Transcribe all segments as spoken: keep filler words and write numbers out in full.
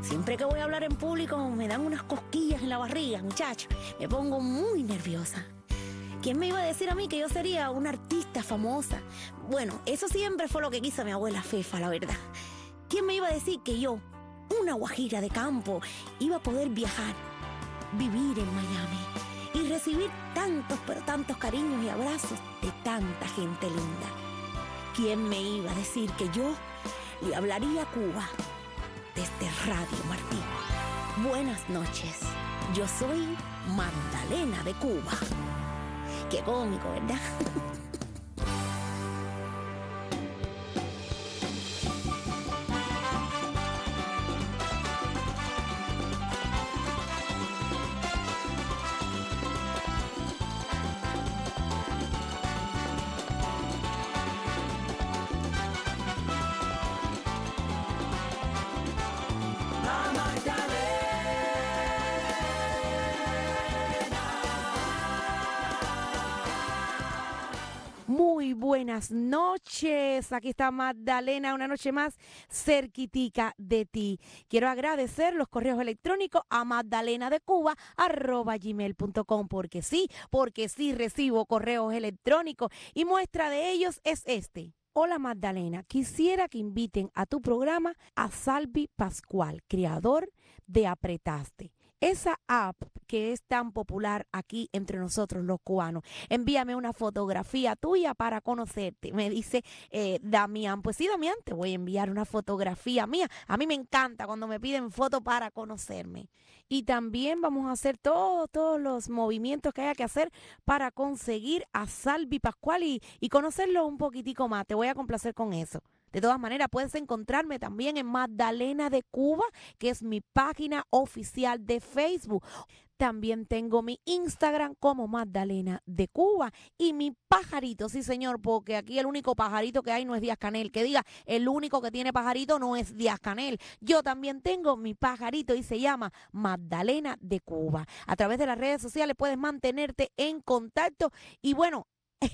Siempre que voy a hablar en público me dan unas cosquillas en la barriga, muchacho. Me pongo muy nerviosa. ¿Quién me iba a decir a mí que yo sería una artista famosa? Bueno, eso siempre fue lo que quiso mi abuela Fefa, la verdad. ¿Quién me iba a decir que yo, una guajira de campo, iba a poder viajar, vivir en Miami y recibir tantos, pero tantos cariños y abrazos de tanta gente linda? ¿Quién me iba a decir que yo le hablaría a Cuba desde Radio Martí? Buenas noches, yo soy Magdalena de Cuba. Qué cómico, ¿verdad? Muy buenas noches, aquí está Magdalena, una noche más cerquitica de ti. Quiero agradecer los correos electrónicos a magdalenadecuba arroba gmail punto com, porque sí, porque sí recibo correos electrónicos y muestra de ellos es este. Hola Magdalena, quisiera que inviten a tu programa a Salvi Pascual, creador de Apretaste. Esa app que es tan popular aquí entre nosotros los cubanos. Envíame una fotografía tuya para conocerte. Me dice eh, Damián. Pues sí, Damián, te voy a enviar una fotografía mía. A mí me encanta cuando me piden fotos para conocerme. Y también vamos a hacer todos, todos los movimientos que haya que hacer para conseguir a Salvi Pascual y, y conocerlo un poquitico más. Te voy a complacer con eso. De todas maneras, puedes encontrarme también en Magdalena de Cuba, que es mi página oficial de Facebook. También tengo mi Instagram como Magdalena de Cuba y mi pajarito, sí señor, porque aquí el único pajarito que hay no es Díaz Canel. Que diga, el único que tiene pajarito no es Díaz Canel. Yo también tengo mi pajarito y se llama Magdalena de Cuba. A través de las redes sociales puedes mantenerte en contacto y bueno,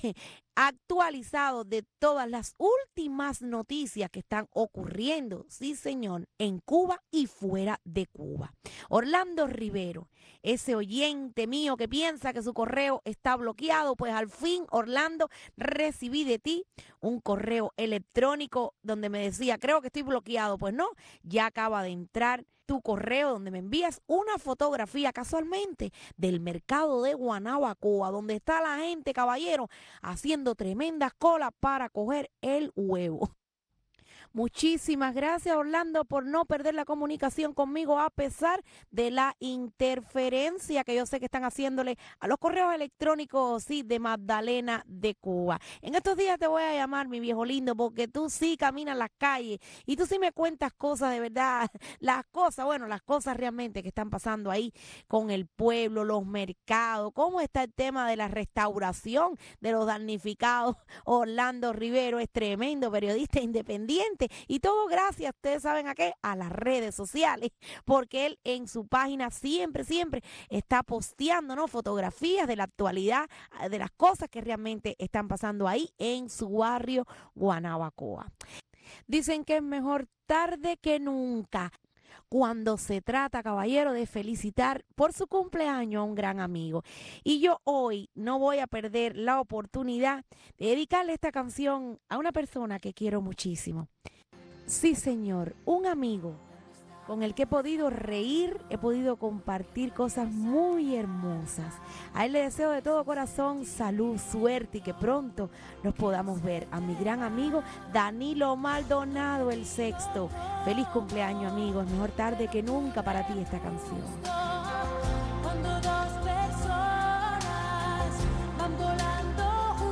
actualizado de todas las últimas noticias que están ocurriendo, sí señor, en Cuba y fuera de Cuba. Orlando Rivero, ese oyente mío que piensa que su correo está bloqueado, pues al fin, Orlando, recibí de ti un correo electrónico donde me decía, creo que estoy bloqueado. Pues no, ya acaba de entrar tu correo donde me envías una fotografía casualmente del mercado de Guanabacoa, donde está la gente, caballero, haciendo tremendas colas para coger el huevo. Muchísimas gracias, Orlando, por no perder la comunicación conmigo a pesar de la interferencia que yo sé que están haciéndole a los correos electrónicos, sí, de Magdalena de Cuba. En estos días te voy a llamar, mi viejo lindo, porque tú sí caminas las calles y tú sí me cuentas cosas de verdad, las cosas, bueno, las cosas realmente que están pasando ahí con el pueblo, los mercados, cómo está el tema de la restauración de los damnificados. Orlando Rivero es tremendo periodista independiente. Y todo gracias, ustedes saben a qué, a las redes sociales, porque él en su página siempre, siempre está posteando, ¿no?, fotografías de la actualidad, de las cosas que realmente están pasando ahí en su barrio Guanabacoa. Dicen que es mejor tarde que nunca cuando se trata, caballero, de felicitar por su cumpleaños a un gran amigo. Y yo hoy no voy a perder la oportunidad de dedicarle esta canción a una persona que quiero muchísimo. Sí, señor, un amigo con el que he podido reír, he podido compartir cosas muy hermosas. A él le deseo de todo corazón salud, suerte y que pronto nos podamos ver. A mi gran amigo Danilo Maldonado, el sexto. Feliz cumpleaños, amigos. Mejor tarde que nunca para ti esta canción. Cuando dos personas van volando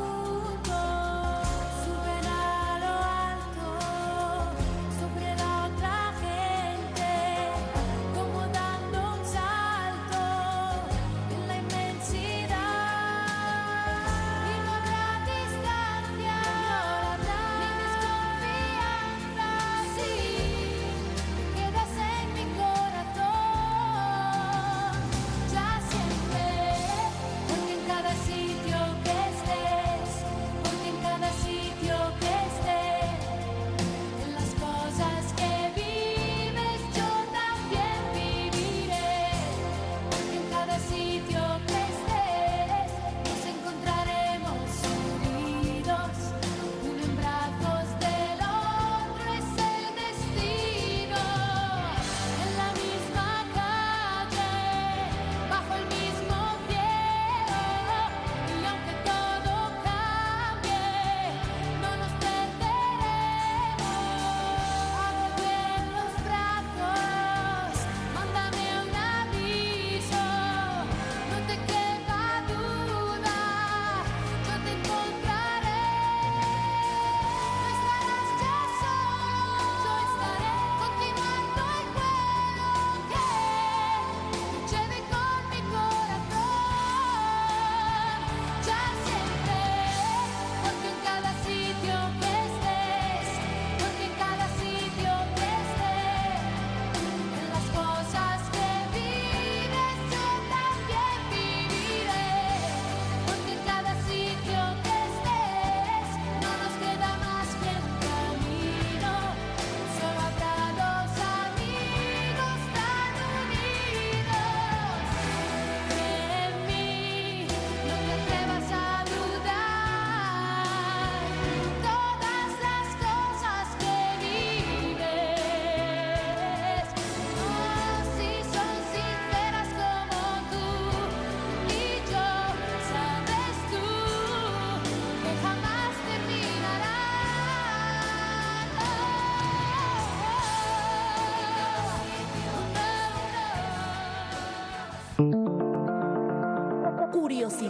juntos, suben a lo alto sobre la otra gente, como dando un salto en la inmensidad. Y no habrá distancia ni desconfianza si te quedas en mi corazón.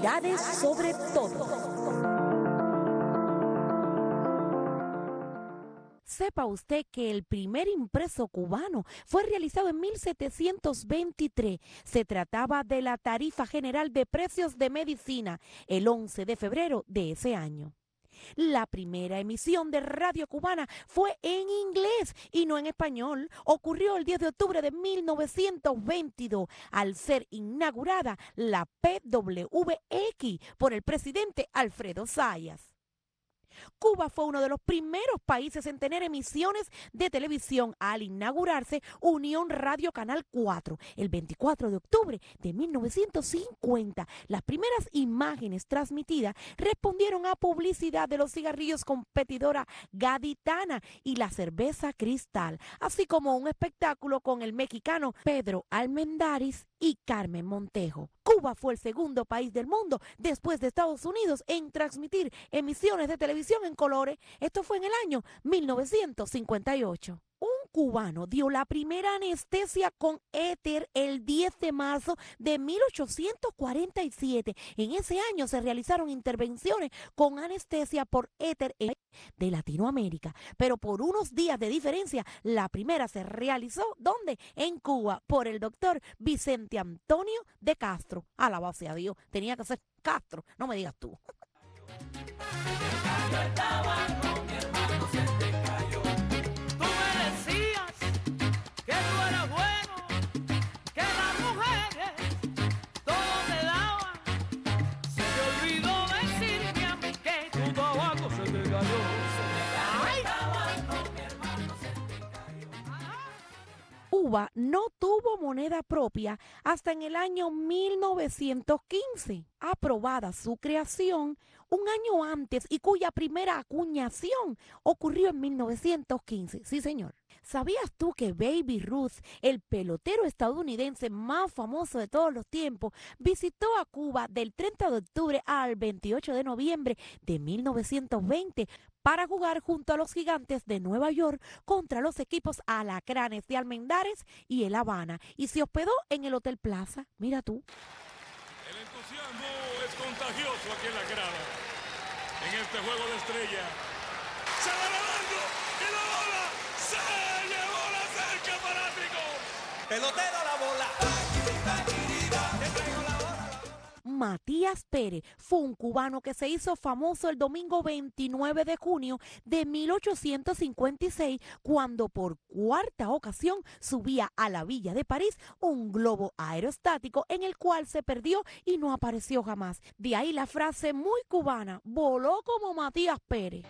Curiosidades sobre todo. Sepa usted que el primer impreso cubano fue realizado en mil setecientos veintitrés. Se trataba de la Tarifa General de Precios de Medicina, el once de febrero de ese año. La primera emisión de radio cubana fue en inglés y no en español. Ocurrió el diez de octubre de mil novecientos veintidós al ser inaugurada la P W X por el presidente Alfredo Zayas. Cuba fue uno de los primeros países en tener emisiones de televisión al inaugurarse Unión Radio Canal cuatro el veinticuatro de octubre de mil novecientos cincuenta. Las primeras imágenes transmitidas respondieron a publicidad de los cigarrillos competidora Gaditana y la cerveza Cristal, así como un espectáculo con el mexicano Pedro Almendáriz y Carmen Montejo. Cuba fue el segundo país del mundo, después de Estados Unidos, en transmitir emisiones de televisión en colores. Esto fue en el año mil novecientos cincuenta y ocho. Un cubano dio la primera anestesia con éter el diez de marzo de mil ochocientos cuarenta y siete. En ese año se realizaron intervenciones con anestesia por éter de Latinoamérica, pero por unos días de diferencia, la primera se realizó, ¿dónde? En Cuba, por el doctor Vicente Antonio de Castro. Alabado sea Dios, tenía que ser Castro, no me digas tú. Yo estaba con mi hermano, se te cayó. Tú me decías que tú eras bueno, que las mujeres todo te daban. Se te olvidó decirme a mí que tu tabaco se te cayó. Ay. Con mi hermano, se te cayó. Cuba no tuvo moneda propia hasta en el año mil novecientos quince. Aprobada su creación un año antes y cuya primera acuñación ocurrió en mil novecientos quince. Sí, señor. ¿Sabías tú que Baby Ruth, el pelotero estadounidense más famoso de todos los tiempos, visitó a Cuba del treinta de octubre al veintiocho de noviembre de mil novecientos veinte para jugar junto a los Gigantes de Nueva York contra los equipos Alacranes de Almendares y El Habana, y se hospedó en el Hotel Plaza? Mira tú. El entusiasmo es contagioso aquí en la grada. En este juego de estrella. ¡Se va ganando! ¡Y la bola! ¡Se llevó la cerca, fanático! Pelotero a la bola. Te traigo la bola. Matías Pérez fue un cubano que se hizo famoso el domingo veintinueve de junio de mil ochocientos cincuenta y seis, cuando por cuarta ocasión subía a la Villa de París un globo aerostático en el cual se perdió y no apareció jamás. De ahí la frase muy cubana: voló como Matías Pérez.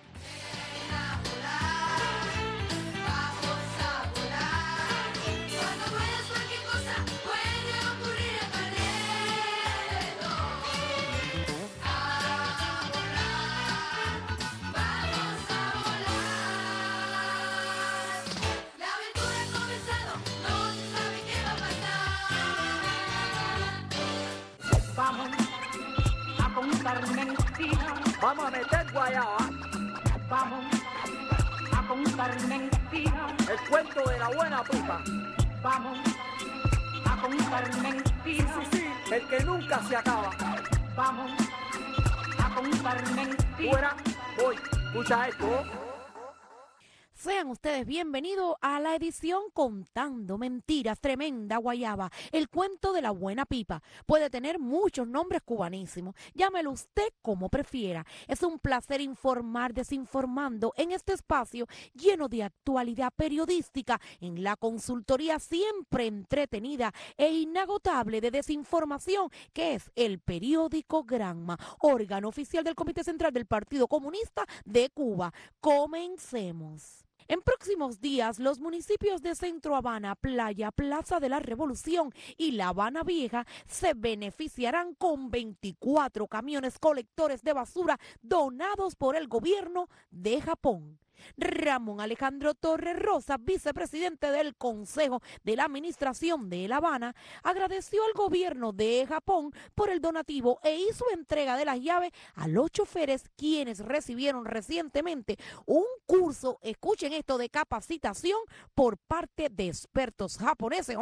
Vamos a contar mentiras, Vamos a meter guayaba. vamos a contar mentiras, El cuento de la buena pipa. vamos a contar mentiras, Sí, sí, el que nunca se acaba. vamos a contar mentiras. Fuera, voy. Escucha esto. Sean ustedes bienvenidos a la edición Contando Mentiras, Tremenda Guayaba, el cuento de la buena pipa. Puede tener muchos nombres cubanísimos, llámelo usted como prefiera. Es un placer informar desinformando en este espacio lleno de actualidad periodística, en la consultoría siempre entretenida e inagotable de desinformación, que es el periódico Granma, órgano oficial del Comité Central del Partido Comunista de Cuba. Comencemos. En próximos días, los municipios de Centro Habana, Playa, Plaza de la Revolución y La Habana Vieja se beneficiarán con veinticuatro camiones colectores de basura donados por el gobierno de Japón. Ramón Alejandro Torres Rosa, vicepresidente del Consejo de la Administración de La Habana, agradeció al gobierno de Japón por el donativo e hizo entrega de las llaves a los choferes, quienes recibieron recientemente un curso, escuchen esto, de capacitación por parte de expertos japoneses.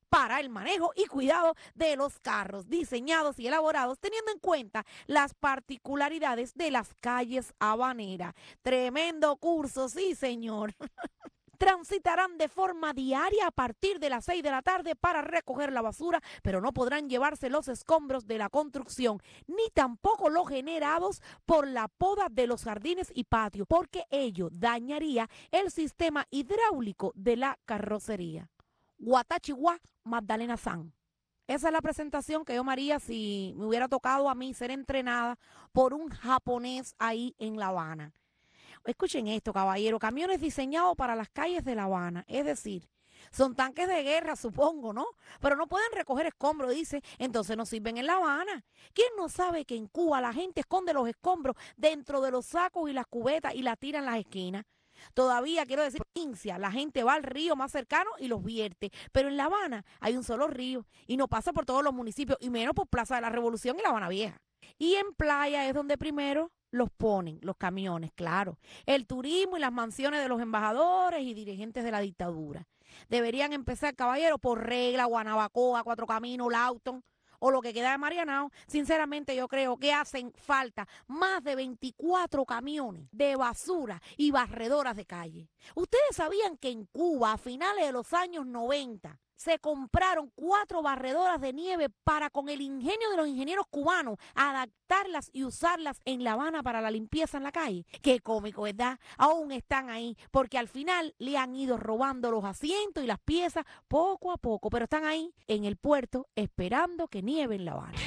para el manejo y cuidado de los carros, diseñados y elaborados teniendo en cuenta las particularidades de las calles habaneras. Tremendo curso, sí, señor. Transitarán de forma diaria a partir de las seis de la tarde para recoger la basura, pero no podrán llevarse los escombros de la construcción, ni tampoco los generados por la poda de los jardines y patios, porque ello dañaría el sistema hidráulico de la carrocería. Guatachihuá, Magdalena San. Esa es la presentación que yo me haría si me hubiera tocado a mí ser entrenada por un japonés ahí en La Habana. Escuchen esto, caballero, camiones diseñados para las calles de La Habana, es decir, son tanques de guerra, supongo, ¿no? Pero no pueden recoger escombros, dice, entonces no sirven en La Habana. ¿Quién no sabe que en Cuba la gente esconde los escombros dentro de los sacos y las cubetas y la tira en las esquinas? Todavía, quiero decir, provincia, la gente va al río más cercano y los vierte, pero en La Habana hay un solo río y no pasa por todos los municipios y menos por Plaza de la Revolución y La Habana Vieja. Y en playa es donde primero los ponen, los camiones, claro. El turismo y las mansiones de los embajadores y dirigentes de la dictadura. Deberían empezar, caballero, por Regla, Guanabacoa, Cuatro Caminos, Lawton o lo que queda de Marianao. Sinceramente yo creo que hacen falta más de veinticuatro camiones de basura y barredoras de calle. Ustedes sabían que en Cuba a finales de los años noventa se compraron cuatro barredoras de nieve para, con el ingenio de los ingenieros cubanos, adaptarlas y usarlas en La Habana para la limpieza en la calle. Qué cómico, ¿verdad? Aún están ahí, porque al final le han ido robando los asientos y las piezas poco a poco, pero están ahí en el puerto esperando que nieve en La Habana.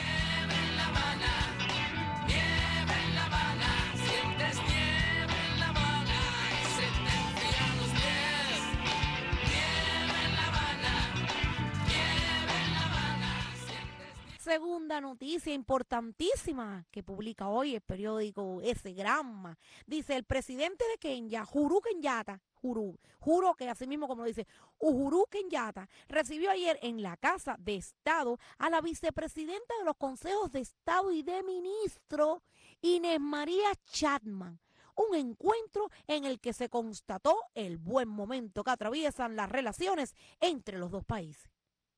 Segunda noticia importantísima que publica hoy el periódico ese Granma. Dice el presidente de Kenia, Uhuru Kenyatta, Uhuru, juro que así mismo como lo dice, Uhuru Kenyatta, recibió ayer en la Casa de Estado a la vicepresidenta de los consejos de Estado y de ministros, Inés María Chapman. Un encuentro en el que se constató el buen momento que atraviesan las relaciones entre los dos países.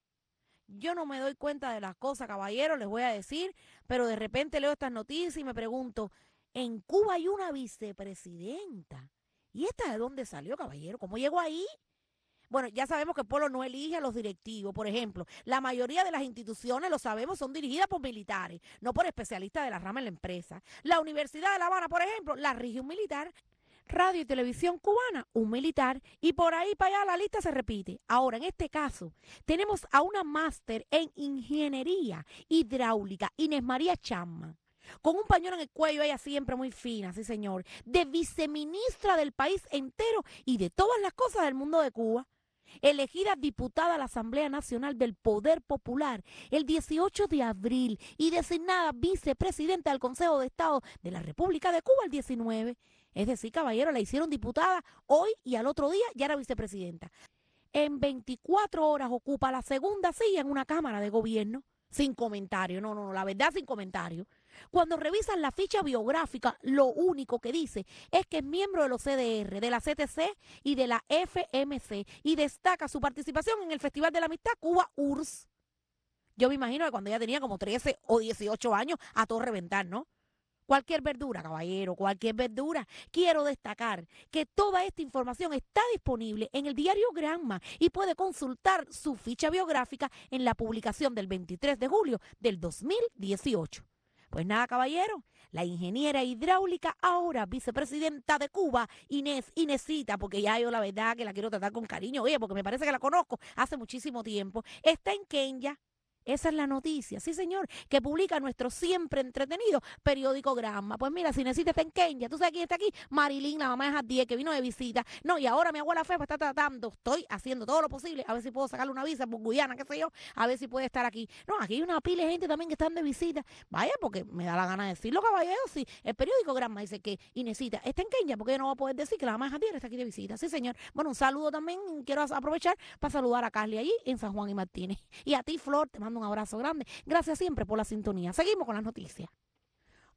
Yo no me doy cuenta de las cosas, caballero, les voy a decir, pero de repente leo estas noticias y me pregunto, en Cuba hay una vicepresidenta. ¿Y esta de dónde salió, caballero? ¿Cómo llegó ahí? Bueno, ya sabemos que el pueblo no elige a los directivos. Por ejemplo, la mayoría de las instituciones, lo sabemos, son dirigidas por militares, no por especialistas de la rama en la empresa. La Universidad de La Habana, por ejemplo, la rige un militar. Radio y Televisión Cubana, un militar, y por ahí para allá la lista se repite. Ahora, en este caso, tenemos a una máster en Ingeniería Hidráulica, Inés María Chapman, con un pañuelo en el cuello, ella siempre muy fina, sí señor, de viceministra del país entero y de todas las cosas del mundo de Cuba. Elegida diputada a la Asamblea Nacional del Poder Popular el dieciocho de abril y designada vicepresidenta del Consejo de Estado de la República de Cuba el diecinueve. Es decir, caballero, la hicieron diputada hoy y al otro día ya era vicepresidenta. En veinticuatro horas ocupa la segunda silla en una Cámara de Gobierno. Sin comentario, no, no, no, la verdad sin comentario. Cuando revisan la ficha biográfica, lo único que dice es que es miembro de los C D R, de la C T C y de la F M C y destaca su participación en el Festival de la Amistad Cuba U R S S. Yo me imagino que cuando ella tenía como trece o dieciocho años, a todo reventar, ¿no? Cualquier verdura, caballero, cualquier verdura. Quiero destacar que toda esta información está disponible en el diario Granma y puede consultar su ficha biográfica en la publicación del veintitrés de julio del dos mil dieciocho. Pues nada, caballero, la ingeniera hidráulica, ahora vicepresidenta de Cuba, Inés, Inésita, porque ya yo la verdad que la quiero tratar con cariño, oye, porque me parece que la conozco hace muchísimo tiempo, está en Kenia. Esa es la noticia, sí señor, que publica nuestro siempre entretenido periódico Granma. Pues mira, si necesitas está en Kenia, ¿tú sabes quién está aquí? Marilyn, la mamá de Jadiel, que vino de visita. No, y ahora mi abuela Fefa está tratando, estoy haciendo todo lo posible, a ver si puedo sacarle una visa por Guyana, qué sé yo, a ver si puede estar aquí. No, aquí hay una pila de gente también que están de visita. Vaya, porque me da la gana de decirlo, caballero, sí. El periódico Granma dice que Inesita está en Kenia, porque ella no va a poder decir que la mamá de Jadiel está aquí de visita. Sí señor. Bueno, un saludo también, quiero aprovechar para saludar a Carly allí en San Juan y Martínez. Y a ti, Flor, te mando un abrazo grande. Gracias siempre por la sintonía. Seguimos con las noticias.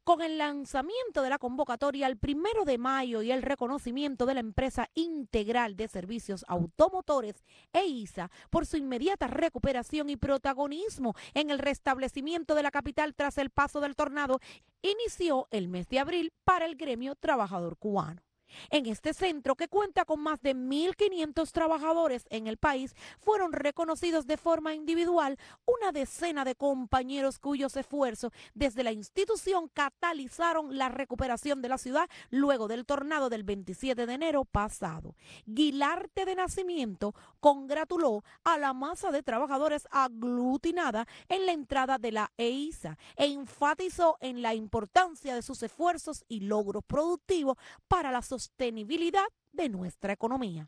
Con el lanzamiento de la convocatoria el primero de mayo y el reconocimiento de la empresa integral de servicios automotores E I S A por su inmediata recuperación y protagonismo en el restablecimiento de la capital tras el paso del tornado, inició el mes de abril para el gremio trabajador cubano. En este centro, que cuenta con más de mil quinientos trabajadores en el país, fueron reconocidos de forma individual una decena de compañeros cuyos esfuerzos desde la institución catalizaron la recuperación de la ciudad luego del tornado del veintisiete de enero pasado. Guilarte de Nacimiento congratuló a la masa de trabajadores aglutinada en la entrada de la E I S A e enfatizó en la importancia de sus esfuerzos y logros productivos para la sociedad sostenibilidad de nuestra economía.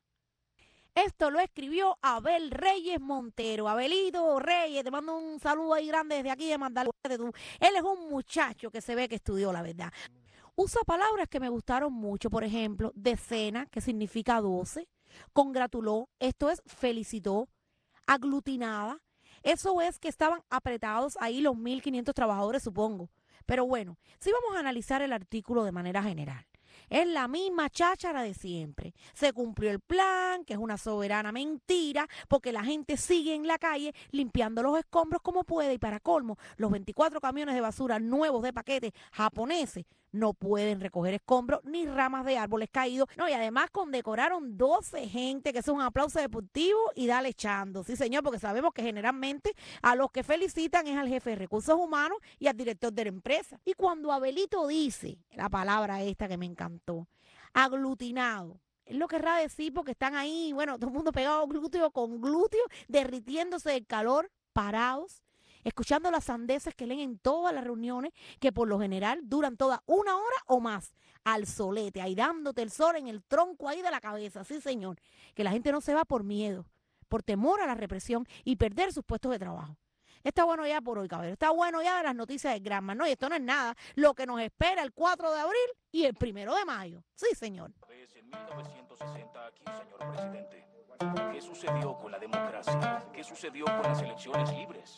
Esto lo escribió Abel Reyes Montero. Abelito Reyes, te mando un saludo ahí grande desde aquí de Magdalena. Él es un muchacho que se ve que estudió, la verdad. Usa palabras que me gustaron mucho, por ejemplo, decena, que significa doce, congratuló, esto es felicitó, aglutinada, eso es que estaban apretados ahí los mil quinientos trabajadores, supongo. Pero bueno, si vamos a analizar el artículo de manera general, es la misma cháchara de siempre. Se cumplió el plan, que es una soberana mentira, porque la gente sigue en la calle limpiando los escombros como puede y para colmo, los veinticuatro camiones de basura nuevos de paquetes japoneses no pueden recoger escombros ni ramas de árboles caídos. No, y además condecoraron doce gente, que es un aplauso deportivo y dale echando. Sí, señor, porque sabemos que generalmente a los que felicitan es al jefe de recursos humanos y al director de la empresa. Y cuando Abelito dice la palabra esta que me encantó, aglutinado, él lo querrá decir porque están ahí, bueno, todo el mundo pegado glúteo con glúteo, derritiéndose del calor, parados, escuchando las sandeces que leen en todas las reuniones, que por lo general duran toda una hora o más, al solete, ahí dándote el sol en el tronco ahí de la cabeza, sí señor, que la gente no se va por miedo, por temor a la represión y perder sus puestos de trabajo. Está bueno ya por hoy, caballero, está bueno ya de las noticias de Granma, no, y esto no es nada, lo que nos espera el cuatro de abril y el primero de mayo, sí señor. En mil novecientos sesenta aquí, señor presidente. ¿Qué sucedió con la democracia? ¿Qué sucedió con las elecciones libres?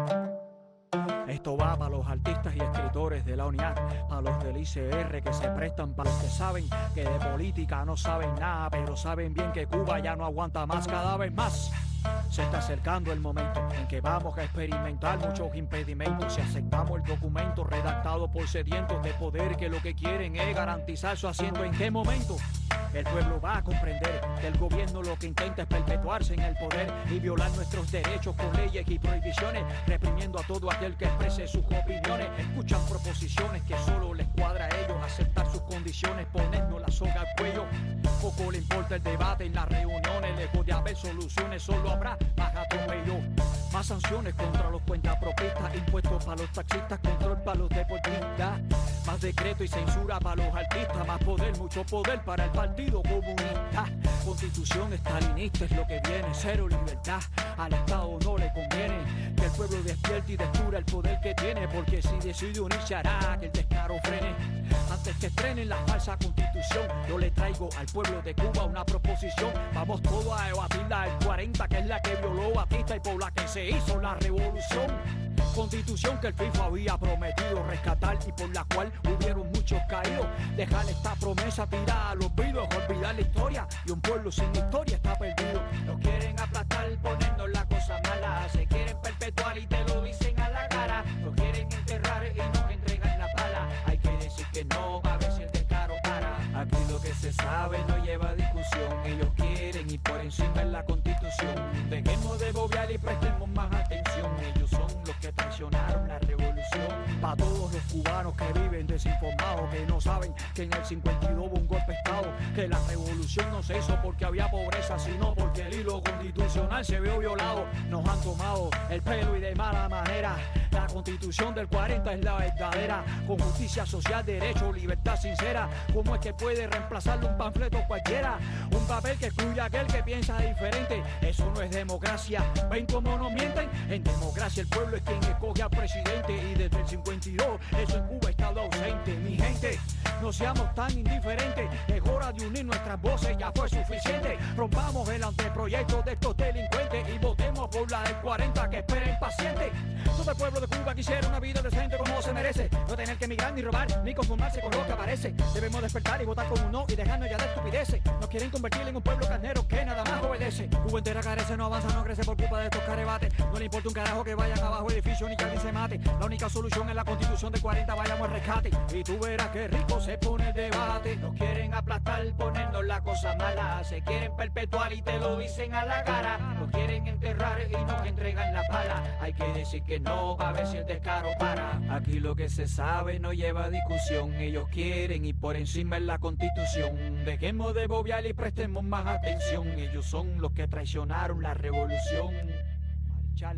Esto va para los artistas y escritores de la UNIAC, para los del I C R que se prestan, para los que saben que de política no saben nada, pero saben bien que Cuba ya no aguanta más, cada vez más. Se está acercando el momento en que vamos a experimentar muchos impedimentos si aceptamos el documento redactado por sedientos de poder que lo que quieren es garantizar su asiento. ¿En qué momento? El pueblo va a comprender que el gobierno lo que intenta es perpetuarse en el poder y violar nuestros derechos con leyes y prohibiciones, reprimiendo a todo aquel que exprese sus opiniones. Escuchan proposiciones que solo les cuadra a ellos, aceptar sus condiciones, ponernos la soga al cuello. Poco le importa el debate en las reuniones, lejos de haber soluciones, solo habrá más atropello. Más sanciones contra los cuentapropistas, impuestos para los taxistas, control para los deportistas, más decreto y censura para los artistas, más poder, mucho poder para el Partido Comunista. Constitución estalinista es lo que viene, cero libertad, al Estado no le conviene que el pueblo despierte y descubra el poder que tiene, porque si decide unirse hará que el descaro frene. Antes que estrenen la falsa constitución, yo le traigo al pueblo de Cuba una proposición. Vamos todos a debatirla el cuarenta, que es la que violó Batista y por la que se hizo la revolución. Constitución que el FIFA había prometido rescatar y por la cual hubieron muchos caídos. Dejar esta promesa tirada a los vidos, olvidar la historia, y un pueblo sin historia está perdido. Nos quieren aplastar poniendo la cosa mala, se quieren perpetuar y te lo dicen a la cara. Nos quieren enterrar y nos entregan la pala. Hay que decir que no, a ver si el descaro para. Aquí lo que se sabe no lleva discusión, ellos quieren y por encima es la Constitución. Dejemos de bobear y prestemos más atención, ellos son los que traicionaron la revolución. Para todos los cubanos que viven desinformados, que no saben que en el cincuenta y dos hubo un golpe de Estado, que la revolución no se hizo porque había pobreza, sino porque el hilo constitucional se vio violado. Nos han tomado el pelo y de mala manera. La Constitución del cuarenta es la verdadera, con justicia social, derecho, libertad sincera. ¿Cómo es que puede reemplazarle un panfleto cualquiera? Un papel que excluye a aquel que piensa diferente. Eso no es democracia. ¿Ven cómo nos mienten? En democracia el pueblo es quien escoge al presidente, y desde el cincuenta y dos eso en Cuba ha estado ausente. Mi gente, no seamos tan indiferentes, es hora de unir nuestras voces, ya fue suficiente. Rompamos el anteproyecto de estos delincuentes y votemos por la del cuarenta que espera impaciente. Todo el pueblo de de Cuba quisiera una vida decente como se merece. No tener que emigrar ni robar, ni conformarse con lo que aparece. Debemos despertar y votar con un no y dejarnos ya de estupideces. Nos quieren convertir en un pueblo carnero que nada más obedece. Cuba entera carece, no avanza, no crece por culpa de estos carebates. No le importa un carajo que vayan abajo edificio ni que alguien se mate. La única solución es la constitución de cuarenta, vayamos al rescate. Y tú verás que rico se pone el debate. Nos quieren aplastar, ponernos la cosa mala. Se quieren perpetuar y te lo dicen a la cara. Nos quieren enterrar y nos entregan la pala. Hay que decir que no, a ver si el descaro para. Aquí lo que se sabe no lleva discusión. Ellos quieren y por encima es la constitución. Dejemos de bobear y prestemos más atención. Ellos son los que traicionaron la revolución. Marichal.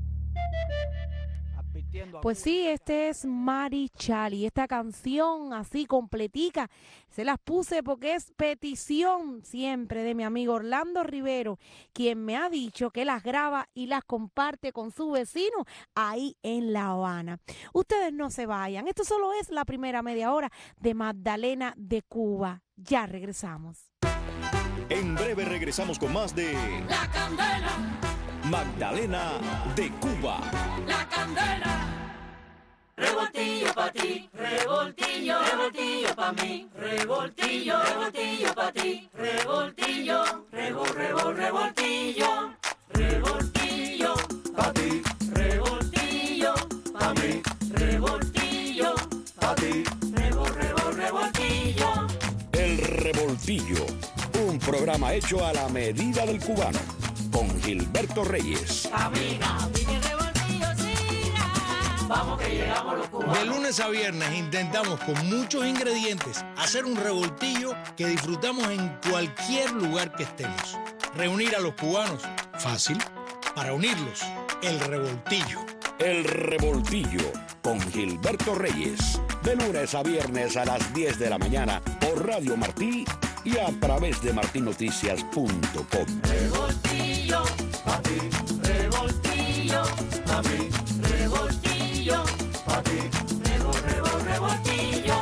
Pues sí, este es Marichal y esta canción así completica se las puse porque es petición siempre de mi amigo Orlando Rivero, quien me ha dicho que las graba y las comparte con su vecino ahí en La Habana. Ustedes no se vayan, esto solo es la primera media hora de Magdalena de Cuba. Ya regresamos. En breve regresamos con más de La Candela, Magdalena de Cuba. La Candela. Revoltillo pa' ti, revoltillo, revoltillo pa' mí, revoltillo, revoltillo pa' ti, revoltillo, revol, revol, revoltillo, revoltillo pa' ti, revoltillo pa' mí, revoltillo pa' ti, revol, revol, revoltillo. El Revoltillo, un programa hecho a la medida del cubano, con Gilberto Reyes. Amiga, mi revoltillo siga, vamos que llegamos los cubanos. De lunes a viernes intentamos con muchos ingredientes hacer un revoltillo que disfrutamos en cualquier lugar que estemos. Reunir a los cubanos, fácil. Para unirlos, el revoltillo. El Revoltillo, con Gilberto Reyes. De lunes a viernes a las diez de la mañana por Radio Martí y a través de martí noticias punto com. Revoltillo, pa' ti, revoltillo, pa' mí, revoltillo, pa' ti, revol, revol, revoltillo.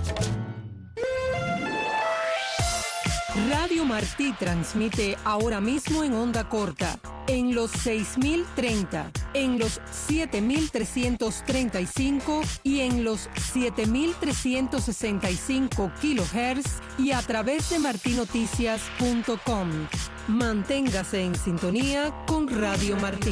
Radio Martí transmite ahora mismo en onda corta, en los seis mil treinta, en los siete mil trescientos treinta y cinco y en los siete mil trescientos sesenta y cinco kilohertz y a través de martí noticias punto com. Manténgase en sintonía con Radio Martí.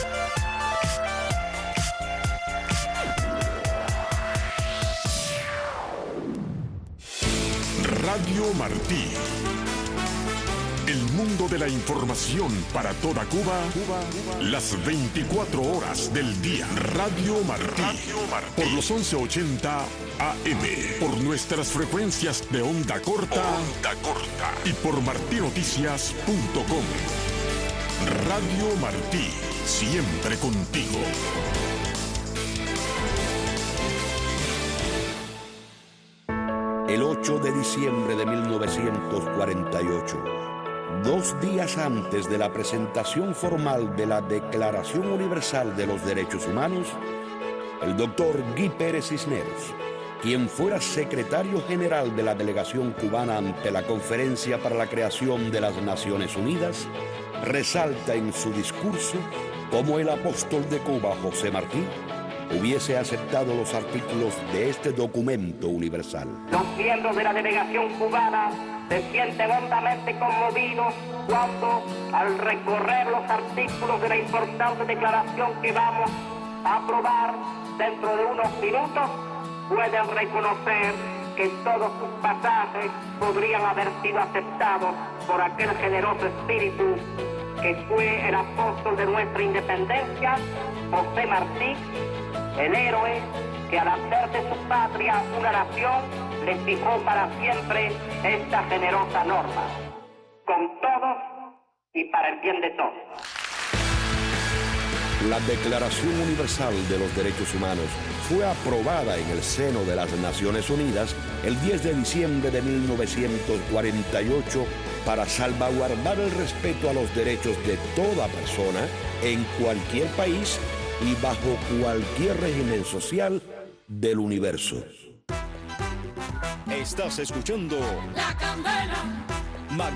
Radio Martí. El mundo de la información para toda Cuba, Cuba, Cuba. Las veinticuatro horas del día. Radio Martí. Radio Martí. Por los once ochenta A M. Por nuestras frecuencias de onda corta. Onda corta. Y por martí noticias punto com. Radio Martí. Siempre contigo. El ocho de diciembre de mil novecientos cuarenta y ocho, dos días antes de la presentación formal de la Declaración Universal de los Derechos Humanos, el doctor Guy Pérez Cisneros, quien fuera secretario general de la delegación cubana ante la Conferencia para la Creación de las Naciones Unidas, resalta en su discurso cómo el apóstol de Cuba, José Martí, hubiese aceptado los artículos de este documento universal. Los miembros de la delegación cubana se sienten hondamente conmovidos cuando, al recorrer los artículos de la importante declaración que vamos a aprobar dentro de unos minutos, pueden reconocer que todos sus pasajes podrían haber sido aceptados por aquel generoso espíritu que fue el apóstol de nuestra independencia, José Martí, el héroe que al hacer de su patria una nación le fijó para siempre esta generosa norma, con todos y para el bien de todos. La Declaración Universal de los Derechos Humanos fue aprobada en el seno de las Naciones Unidas el diez de diciembre de mil novecientos cuarenta y ocho para salvaguardar el respeto a los derechos de toda persona en cualquier país y bajo cualquier régimen social del universo. Estás escuchando La Candela,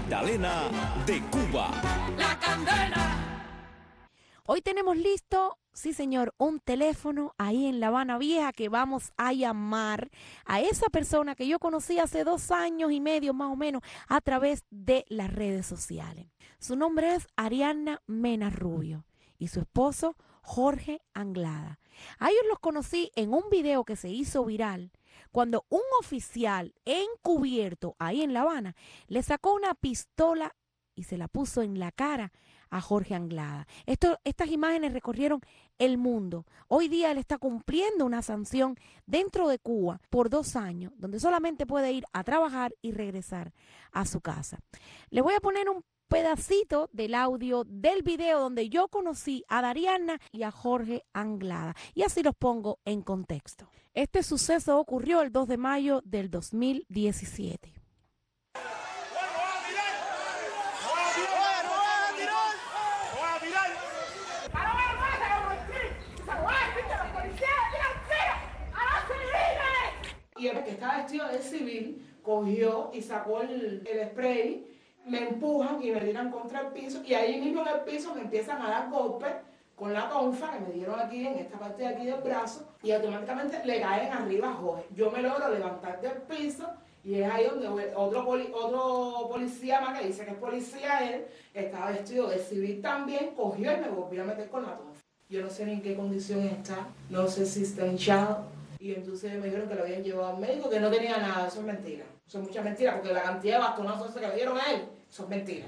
Magdalena de Cuba. La Candela. Hoy tenemos listo sí señor, un teléfono ahí en La Habana Vieja que vamos a llamar a esa persona que yo conocí hace dos años y medio más o menos a través de las redes sociales. Su nombre es Ariadna Mena Rubio y su esposo Jorge Anglada. A ellos los conocí en un video que se hizo viral cuando un oficial encubierto ahí en La Habana le sacó una pistola y se la puso en la cara a Jorge Anglada. Esto, estas imágenes recorrieron el mundo. Hoy día él está cumpliendo una sanción dentro de Cuba por dos años, donde solamente puede ir a trabajar y regresar a su casa. Le voy a poner un pedacito del audio del video donde yo conocí a Dariana y a Jorge Anglada. Y así los pongo en contexto. Este suceso ocurrió el dos de mayo del dos mil diecisiete. Y el que estaba vestido de civil cogió y sacó el, el spray, me empujan y me tiran contra el piso, y ahí mismo en el piso me empiezan a dar golpes con la tonfa que me dieron aquí en esta parte de aquí del brazo, y automáticamente le caen arriba a Jorge. Yo me logro levantar del piso y es ahí donde otro, poli, otro policía más que dice que es policía él, estaba vestido de civil también, cogió y me volvió a meter con la tonfa. Yo no sé ni en qué condición está, no sé si está hinchado. Y entonces me dijeron que lo habían llevado al médico, que no tenía nada. Eso es mentira. Eso es mucha mentira, porque la cantidad de bastonazos que le dieron a él, eso es mentira.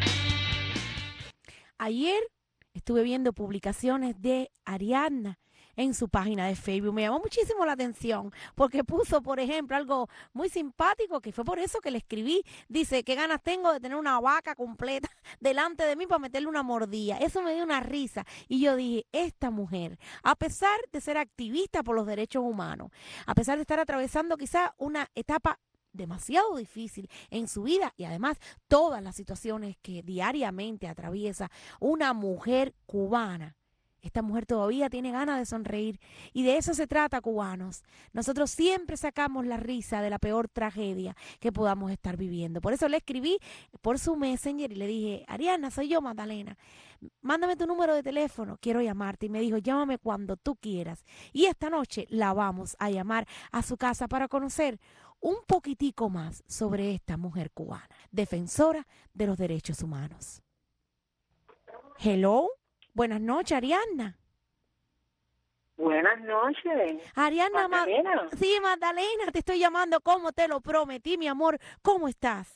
Ayer estuve viendo publicaciones de Ariadna en su página de Facebook. Me llamó muchísimo la atención porque puso, por ejemplo, algo muy simpático, que fue por eso que le escribí. Dice, qué ganas tengo de tener una vaca completa delante de mí para meterle una mordida. Eso me dio una risa. Y yo dije, esta mujer, a pesar de ser activista por los derechos humanos, a pesar de estar atravesando quizá una etapa demasiado difícil en su vida y además todas las situaciones que diariamente atraviesa una mujer cubana, esta mujer todavía tiene ganas de sonreír y de eso se trata, cubanos. Nosotros siempre sacamos la risa de la peor tragedia que podamos estar viviendo. Por eso le escribí por su Messenger y le dije, Ariadna, soy yo, Magdalena. Mándame tu número de teléfono, quiero llamarte. Y me dijo, llámame cuando tú quieras. Y esta noche la vamos a llamar a su casa para conocer un poquitico más sobre esta mujer cubana, defensora de los derechos humanos. Hello. Buenas noches, Ariadna. Buenas noches. Ariadna, Magdalena. Ma sí, Magdalena, te estoy llamando como te lo prometí, mi amor. ¿Cómo estás?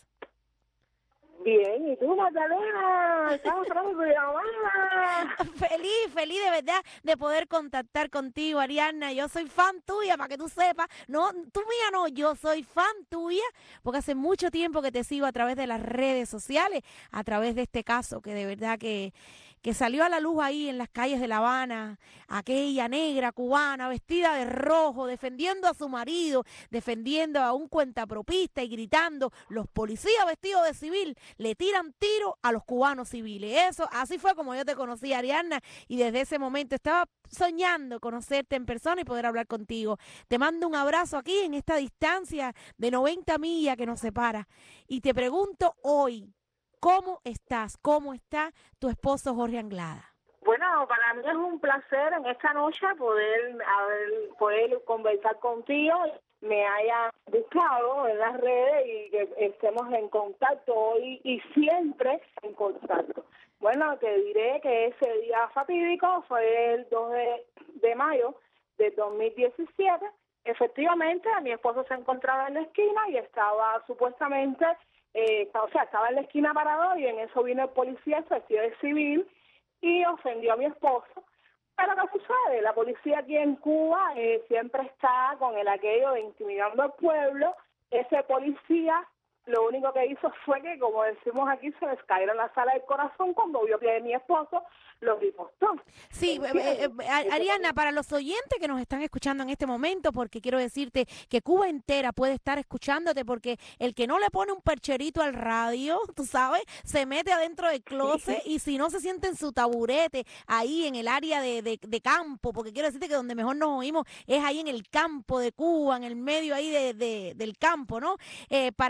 Bien, ¿y tú, Magdalena? Estamos esperando tu llamada. Feliz, feliz de verdad de poder contactar contigo, Ariadna. Yo soy fan tuya, para que tú sepas. No, tú mía no, yo soy fan tuya, porque hace mucho tiempo que te sigo a través de las redes sociales, a través de este caso que de verdad que... que salió a la luz ahí en las calles de La Habana, aquella negra cubana vestida de rojo, defendiendo a su marido, defendiendo a un cuentapropista y gritando, los policías vestidos de civil le tiran tiro a los cubanos civiles. Eso, así fue como yo te conocí, Ariadna, y desde ese momento estaba soñando conocerte en persona y poder hablar contigo. Te mando un abrazo aquí en esta distancia de noventa millas que nos separa y te pregunto hoy, ¿cómo estás? ¿Cómo está tu esposo Jorge Anglada? Bueno, para mí es un placer en esta noche poder, haber, poder conversar contigo, me haya buscado en las redes y que estemos en contacto hoy y siempre en contacto. Bueno, te diré que ese día fatídico fue el dos de mayo de dos mil diecisiete. Efectivamente, mi esposo se encontraba en la esquina y estaba supuestamente... Eh, o sea, estaba en la esquina parado y en eso vino el policía vestido de civil y ofendió a mi esposo. Pero ¿qué sucede? La policía aquí en Cuba eh, siempre está con el aquello de intimidando al pueblo. Ese policía lo único que hizo fue que, como decimos aquí, se les cayeron las alas del corazón cuando vio que mi esposo lo ripostó. Sí, eh, eh, Ariadna, para los oyentes que nos están escuchando en este momento, porque quiero decirte que Cuba entera puede estar escuchándote, porque el que no le pone un percherito al radio, tú sabes, se mete adentro del closet y si no se siente en su taburete, ahí en el área de, de, de campo, porque quiero decirte que donde mejor nos oímos es ahí en el campo de Cuba, en el medio ahí de, de, del campo, ¿no? Eh, para aquellos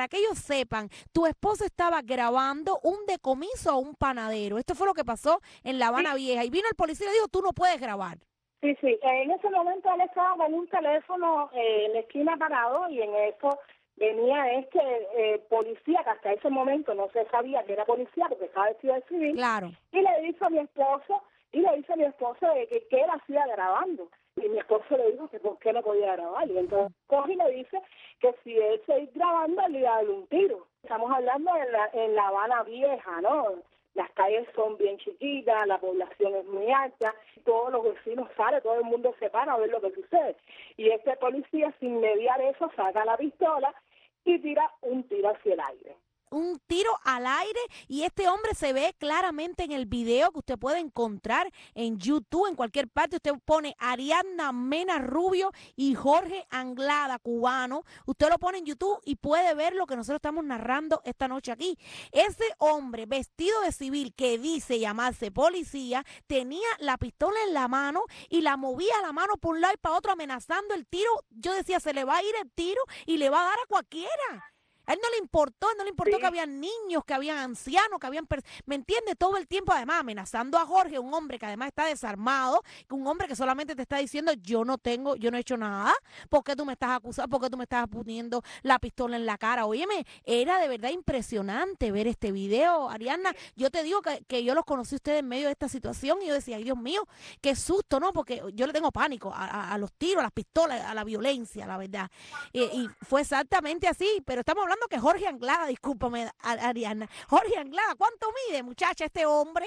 sepan, tu esposo estaba grabando un decomiso a un panadero. Esto fue lo que pasó en La Habana Vieja. Y vino el policía y le dijo, tú no puedes grabar. Sí, sí, en ese momento él estaba con un teléfono eh, en la esquina parado y en eso venía este eh, policía, que hasta ese momento no se sabía que era policía porque estaba vestido de civil. Claro. Y le dijo a mi esposo, y le dice a mi esposo de que, que él hacía grabando. Y mi esposo le dijo que por qué no podía grabar. Y entonces coge y le dice que si él seguía grabando, él le iba a dar un tiro. Estamos hablando en la, en La Habana Vieja, ¿no? Las calles son bien chiquitas, la población es muy alta, todos los vecinos salen, todo el mundo se para a ver lo que sucede. Y este policía, sin mediar eso, saca la pistola y tira un tiro hacia el aire. Un tiro al aire, y este hombre se ve claramente en el video que usted puede encontrar en YouTube, en cualquier parte. Usted pone Ariadna Mena Rubio y Jorge Anglada, cubano. Usted lo pone en YouTube y puede ver lo que nosotros estamos narrando esta noche aquí. Ese hombre vestido de civil que dice llamarse policía, tenía la pistola en la mano y la movía la mano por un lado y para otro amenazando el tiro. Yo decía, se le va a ir el tiro y le va a dar a cualquiera. A él no le importó, no le importó sí. que habían niños, que habían ancianos, que habían... ¿Me entiende? Todo el tiempo, además, amenazando a Jorge, un hombre que además está desarmado, un hombre que solamente te está diciendo, yo no tengo, yo no he hecho nada, ¿por qué tú me estás acusando? ¿Por qué tú me estás poniendo la pistola en la cara? Óyeme, era de verdad impresionante ver este video, Ariadna. Yo te digo que, que yo los conocí a ustedes en medio de esta situación y yo decía, ay, Dios mío, qué susto, ¿no? Porque yo le tengo pánico a, a, a los tiros, a las pistolas, a la violencia, la verdad. Y, y fue exactamente así, pero estamos hablando que Jorge Anglada, discúlpame, Ariadna, Jorge Anglada, ¿cuánto mide, muchacha, este hombre?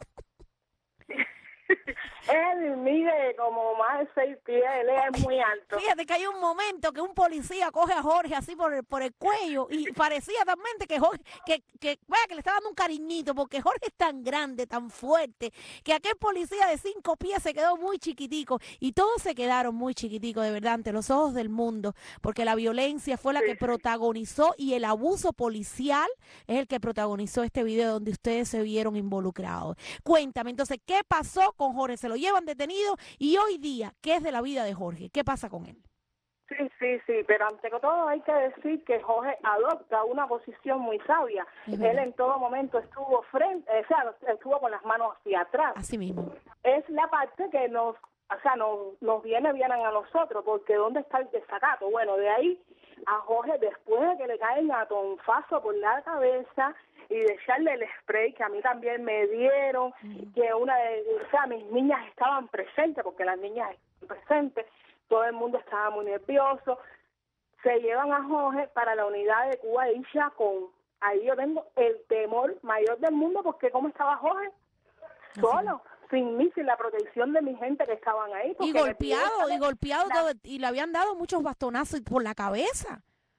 Él mide como más de seis pies, él es muy alto. Fíjate que hay un momento que un policía coge a Jorge así por el, por el cuello y parecía también que Jorge, que, que, vaya, que le está dando un cariñito, porque Jorge es tan grande, tan fuerte, que aquel policía de cinco pies se quedó muy chiquitico y todos se quedaron muy chiquiticos, de verdad, ante los ojos del mundo, porque la violencia fue la que protagonizó y el abuso policial es el que protagonizó este video donde ustedes se vieron involucrados. Cuéntame, entonces, ¿qué pasó con Jorge? Se lo llevan detenido y hoy día, ¿qué es de la vida de Jorge? ¿Qué pasa con él? Sí, sí, sí, pero ante todo hay que decir que Jorge adopta una posición muy sabia. Él en todo momento estuvo frente, o sea, estuvo con las manos hacia atrás. Así mismo. Es la parte que nos, o sea, nos, nos viene bien a nosotros, porque ¿dónde está el desacato? Bueno, de ahí a Jorge, después de que le caen a tonfazo por la cabeza y de echarle el spray que a mí también me dieron, mm. que una de, o sea, mis niñas estaban presentes, porque las niñas estaban presentes, todo el mundo estaba muy nervioso, se llevan a Jorge para la unidad de Cuba y Chacón. Ahí yo tengo el temor mayor del mundo, porque ¿cómo estaba Jorge? Solo, sin mí, sin la protección de mi gente que estaban ahí. Y golpeado, y golpeado, todo, y le habían dado muchos bastonazos por la cabeza.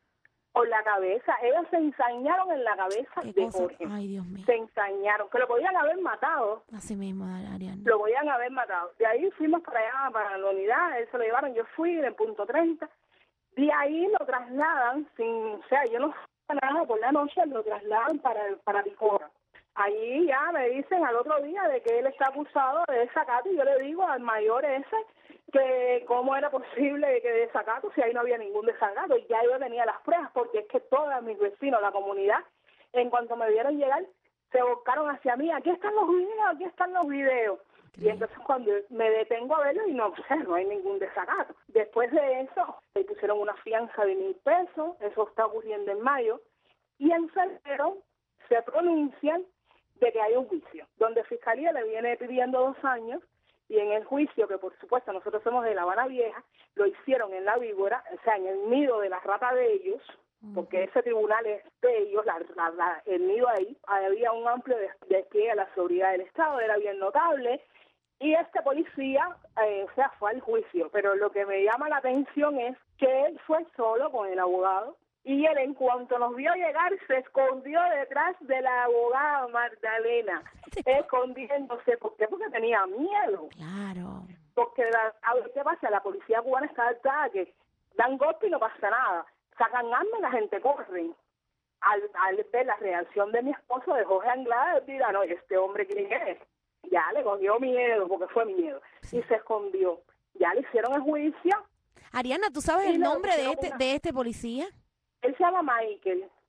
Por la cabeza, ellos se ensañaron en la cabeza de cosa? Jorge. Ay, Dios mío. Se ensañaron, que lo podían haber matado. Así mismo, Ariadna. Lo podían haber matado. De ahí fuimos para allá, para la unidad, él se lo llevaron, yo fui en punto treinta. De ahí lo trasladan, sin, o sea, yo no sé nada, por la noche lo trasladan para, para Picora. Allí ya me dicen al otro día de que él está acusado de desacato y yo le digo al mayor ese que cómo era posible que desacato si ahí no había ningún desacato, y ya yo tenía las pruebas, porque es que todos mis vecinos, la comunidad, en cuanto me vieron llegar, se volcaron hacia mí, aquí están los videos, aquí están los videos. Y entonces cuando me detengo a verlo y no sé, no hay ningún desacato. Después de eso, le pusieron una fianza de mil pesos, eso está ocurriendo en mayo, y en febrero se pronuncian de que hay un juicio, donde Fiscalía le viene pidiendo dos años, y en el juicio, que por supuesto nosotros somos de La Habana Vieja, lo hicieron en La Víbora, o sea, en el nido de la rata de ellos, porque ese tribunal es de ellos, la, la, la, el nido ahí, había un amplio despliegue a la seguridad del Estado, era bien notable, y este policía, eh, o sea, fue al juicio, pero lo que me llama la atención es que él fue solo con el abogado, y él, en cuanto nos vio llegar, se escondió detrás de la abogada Magdalena, escondiéndose. ¿Por qué? Porque tenía miedo. Claro. Porque, la, a ver qué pasa, la policía cubana está harta que dan golpe y no pasa nada. Sacan armas y la gente corre. Al, al ver la reacción de mi esposo, de Jorge Anglada, dirá, no, ¿este hombre quién es? Ya le cogió miedo, porque fue miedo. Sí. Y se escondió. Ya le hicieron el juicio. Ariadna, ¿tú sabes el nombre de este, de este policía? Él se llama Michael.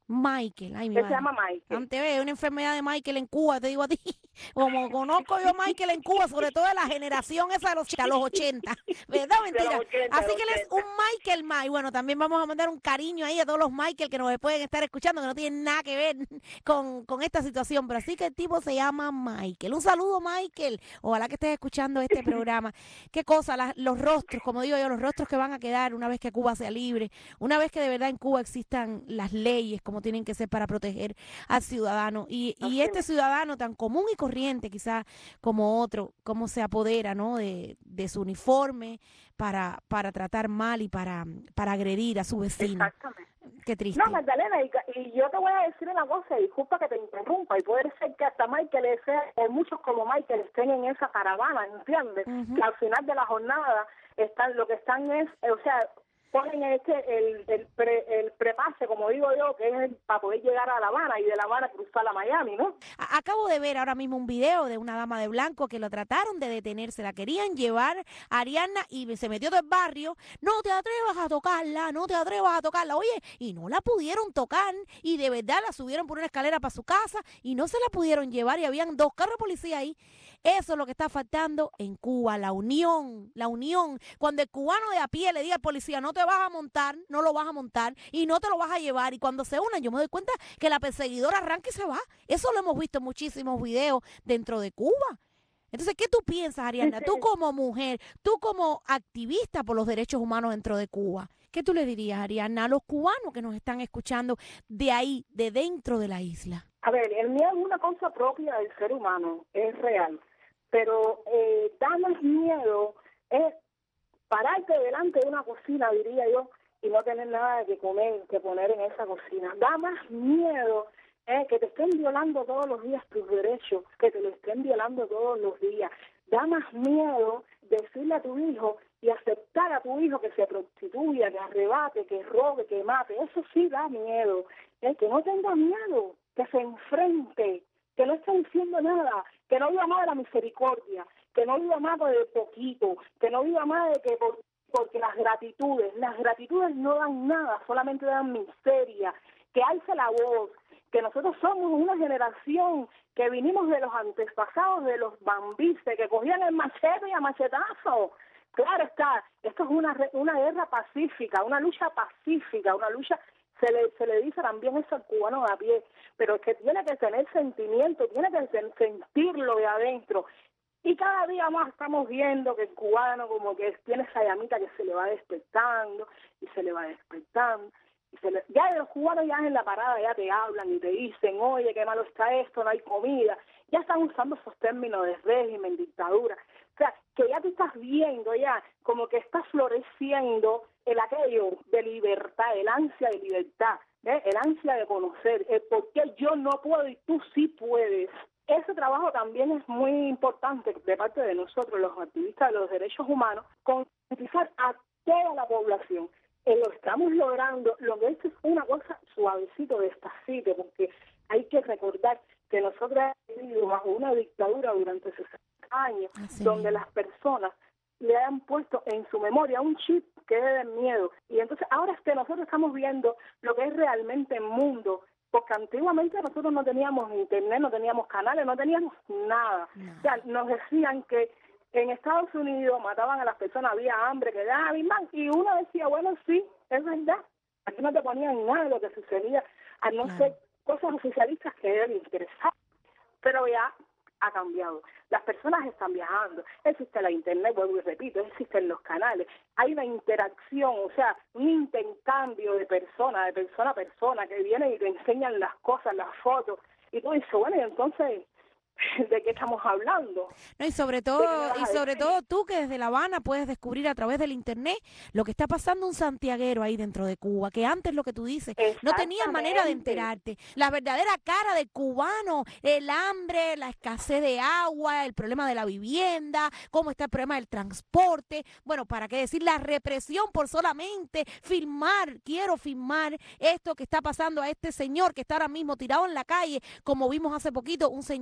Michael, ay mi que se madre. llama Michael. Antes ve, una enfermedad de Michael en Cuba, te digo a ti. Como conozco yo a Michael en Cuba, sobre todo de la generación esa de los, de los ochenta, ¿verdad o mentira? ochenta, Así de que él es un Michael Mike. Bueno, también vamos a mandar un cariño ahí a todos los Michael que nos pueden estar escuchando, que no tienen nada que ver con, con esta situación. Pero así que el tipo se llama Michael. Un saludo, Michael. Ojalá que estés escuchando este programa. Qué cosa, la- los rostros, como digo yo, los rostros que van a quedar una vez que Cuba sea libre, una vez que de verdad en Cuba existan las leyes como tienen que ser para proteger al ciudadano. Y, y este ciudadano tan común y corriente, quizás como otro, cómo se apodera, ¿no?, de, de su uniforme para, para tratar mal y para, para agredir a su vecino. Exactamente. Qué triste. No, Magdalena, y, y yo te voy a decir una cosa, y disculpa que te interrumpa, y puede ser que hasta Michael sea, o muchos como Michael estén en esa caravana, ¿entiendes? Que al final de la jornada están, lo que están es, eh, o sea, ponen este, el, el, pre, el prepase, como digo yo, que es el, para poder llegar a La Habana y de La Habana cruzar a Miami, ¿no? A- Acabo de ver ahora mismo un video de una dama de blanco que lo trataron de detenerse, la querían llevar a Ariadna y se metió del barrio. No te atrevas a tocarla, no te atrevas a tocarla. Oye, y no la pudieron tocar y de verdad la subieron por una escalera para su casa y no se la pudieron llevar y habían dos carros de policía ahí. Eso es lo que está faltando en Cuba, la unión, la unión. Cuando el cubano de a pie le diga al policía, no te vas a montar, no lo vas a montar y no te lo vas a llevar. Y cuando se unan, yo me doy cuenta que la perseguidora arranca y se va. Eso lo hemos visto en muchísimos videos dentro de Cuba. Entonces, ¿qué tú piensas, Ariadna? Tú como mujer, tú como activista por los derechos humanos dentro de Cuba, ¿qué tú le dirías, Ariadna, a los cubanos que nos están escuchando de ahí, de dentro de la isla? A ver, el miedo es una cosa propia del ser humano, es real, pero eh, da más miedo es pararte delante de una cocina, diría yo, y no tener nada que comer, que poner en esa cocina. Da más miedo eh, que te estén violando todos los días tus derechos, que te lo estén violando todos los días. Da más miedo decirle a tu hijo y aceptar a tu hijo que se prostituya, que arrebate, que robe, que mate. Eso sí da miedo. Eh, que no tenga miedo, que se enfrente, que no esté diciendo nada, que no viva más de la misericordia, que no viva más de poquito, que no viva más de que por, porque las gratitudes, las gratitudes no dan nada, solamente dan miseria, que alce la voz, que nosotros somos una generación que vinimos de los antepasados de los bambises, que cogían el machete y a machetazo. Claro está, esto es una, re- una guerra pacífica, una lucha pacífica, una lucha, se le, se le dice también eso al cubano de a pie, pero es que tiene que tener sentimiento, tiene que sen- sentirlo de adentro. Y cada día más estamos viendo que el cubano como que tiene esa llamita que se le va despertando y se le va despertando. Y se le, ya los cubanos ya en la parada ya te hablan y te dicen, oye, qué malo está esto, no hay comida. Ya están usando esos términos de régimen, dictadura. O sea, que ya tú estás viendo ya como que está floreciendo el aquello de libertad, el ansia de libertad, ¿eh? El ansia de conocer, el por qué yo no puedo y tú sí puedes. Ese trabajo también es muy importante de parte de nosotros, los activistas de los derechos humanos, concientizar a toda la población. Eh, lo estamos logrando, lo que esto es una cosa suavecito, despacito, porque hay que recordar que nosotros hemos vivido bajo una dictadura durante sesenta años, Así donde mismo. las personas le han puesto en su memoria un chip que es de miedo. Y entonces ahora es que nosotros estamos viendo lo que es realmente el mundo, porque antiguamente nosotros no teníamos internet, no teníamos canales, no teníamos nada. O sea, nos decían que en Estados Unidos mataban a las personas, había hambre, que da, y uno decía, bueno, sí, es verdad. Aquí no te ponían nada de lo que sucedía, a no Claro. ser cosas oficialistas que deben interesar. Pero ya ha cambiado. Las personas están viajando, existe la internet, vuelvo y repito, existen los canales, hay una interacción, o sea, un intercambio de personas, de persona a persona, que vienen y te enseñan las cosas, las fotos, y tú dices, bueno, y entonces, ¿de qué estamos hablando? No, y sobre ¿De qué todo, me vas y a sobre decir? todo tú que desde La Habana puedes descubrir a través del internet lo que está pasando un santiaguero ahí dentro de Cuba, que antes lo que tú dices, no tenías manera de Exactamente. enterarte. La verdadera cara del cubano, el hambre, la escasez de agua, el problema de la vivienda, cómo está el problema del transporte, bueno, para qué decir, la represión por solamente filmar, quiero filmar esto que está pasando a este señor que está ahora mismo tirado en la calle, como vimos hace poquito, un señor tirado